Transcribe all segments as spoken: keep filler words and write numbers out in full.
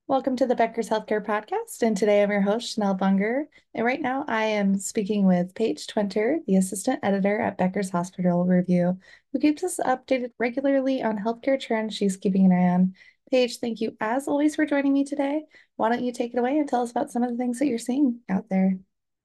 Welcome to the Becker's Healthcare Podcast, and today I'm your host, Chanel Bunger. And right now I am speaking with Paige Twinter, the assistant editor at Becker's Hospital Review, who keeps us updated regularly on healthcare trends she's keeping an eye on. Paige, thank you as always for joining me today. Why don't you take it away and tell us about some of the things that you're seeing out there?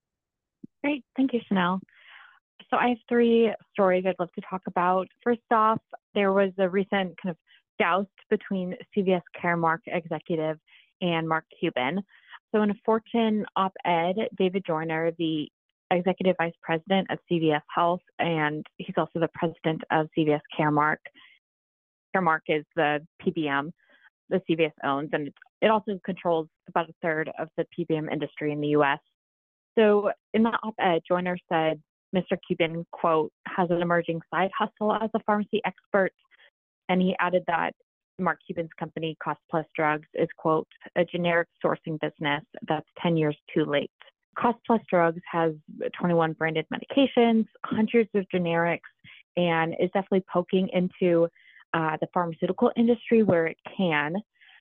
Great. Thank you, Chanel. So I have three stories I'd love to talk about. First off, there was a recent kind of joust between C V S Caremark executive and Mark Cuban. So in a Fortune op-ed, David Joyner, the executive vice president of C V S Health, and he's also the president of C V S Caremark. Caremark is the P B M the C V S owns, and it also controls about a third of the P B M industry in the U S. So in the op-ed, Joyner said Mister Cuban, quote, has an emerging side hustle as a pharmacy expert. And he added that Mark Cuban's company, Cost Plus Drugs, is, quote, a generic sourcing business that's ten years too late. Cost Plus Drugs has twenty-one branded medications, hundreds of generics, and is definitely poking into uh, the pharmaceutical industry where it can.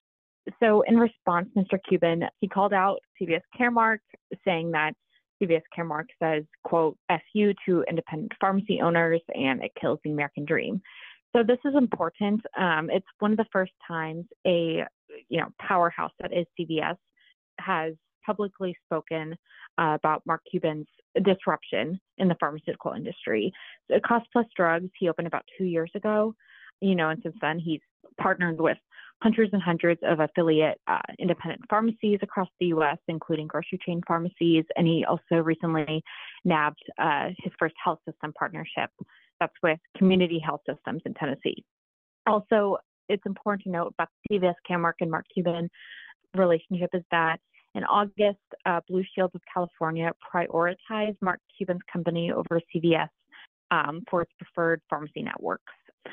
So in response, Mister Cuban, he called out C V S Caremark, saying that C V S Caremark says, quote, F you to independent pharmacy owners, and it kills the American dream. So this is important. Um, it's one of the first times a you know powerhouse that is C V S has publicly spoken uh, about Mark Cuban's disruption in the pharmaceutical industry. So Cost Plus Drugs, he opened about two years ago, you know, and since then he's partnered with hundreds and hundreds of affiliate uh, independent pharmacies across the U S, including grocery chain pharmacies. And he also recently nabbed uh, his first health system partnership. That's with Community Health Systems in Tennessee. Also, it's important to note about C V S Caremark and Mark Cuban relationship is that in August, uh, Blue Shield of California prioritized Mark Cuban's company over C V S um, for its preferred pharmacy networks.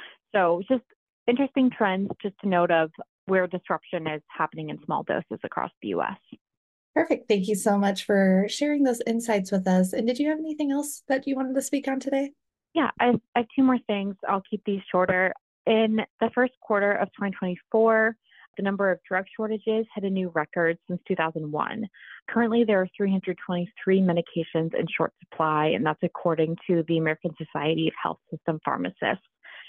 So just interesting trends just to note of where disruption is happening in small doses across the U S. Perfect. Thank you so much for sharing those insights with us. And did you have anything else that you wanted to speak on today? Yeah, I have, I have two more things. I'll keep these shorter. In the first quarter of twenty twenty-four, the number of drug shortages hit a new record since two thousand one. Currently, there are three hundred twenty-three medications in short supply, and that's according to the American Society of Health System Pharmacists.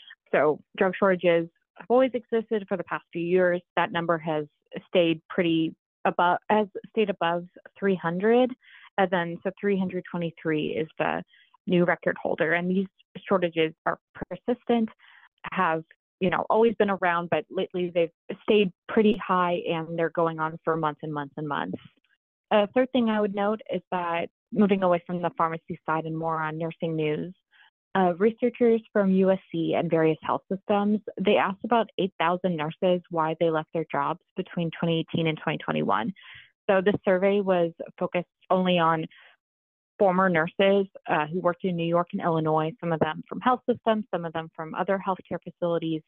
So drug shortages have always existed for the past few years. That number has stayed pretty above, has stayed above three hundred, and then so three hundred twenty-three is the new record holder. And these shortages are persistent, have you know always been around, but lately they've stayed pretty high, and they're going on for months and months and months. A third thing I would note is that moving away from the pharmacy side and more on nursing news, uh, researchers from U S C and various health systems, they asked about eight thousand nurses why they left their jobs between twenty eighteen and twenty twenty-one. So this survey was focused only on former nurses uh, who worked in New York and Illinois, some of them from health systems, some of them from other healthcare facilities.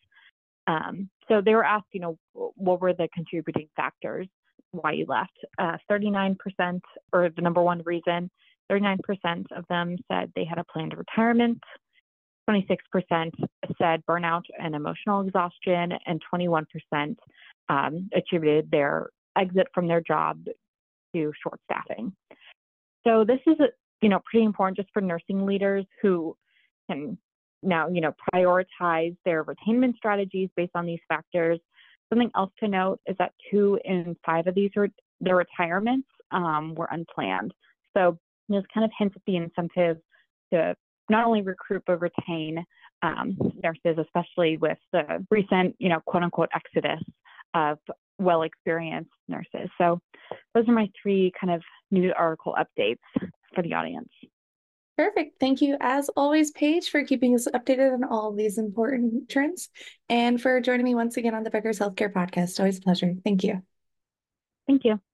Um, so they were asked, you know, what were the contributing factors why you left? Uh, thirty-nine percent, or the number one reason, thirty-nine percent of them said they had a planned retirement. twenty-six percent said burnout and emotional exhaustion, and twenty-one percent um, attributed their exit from their job to short staffing. So this is, you know, pretty important just for nursing leaders who can now, you know, prioritize their retainment strategies based on these factors. Something else to note is that two in five of these, re- their retirements um, were unplanned. So this kind of hints at the incentive to not only recruit but retain um, nurses, especially with the recent, you know, quote unquote exodus of well-experienced nurses. So those are my three kind of news article updates for the audience. Perfect. Thank you, as always, Paige, for keeping us updated on all of these important trends and for joining me once again on the Becker's Healthcare Podcast. Always a pleasure. Thank you. Thank you.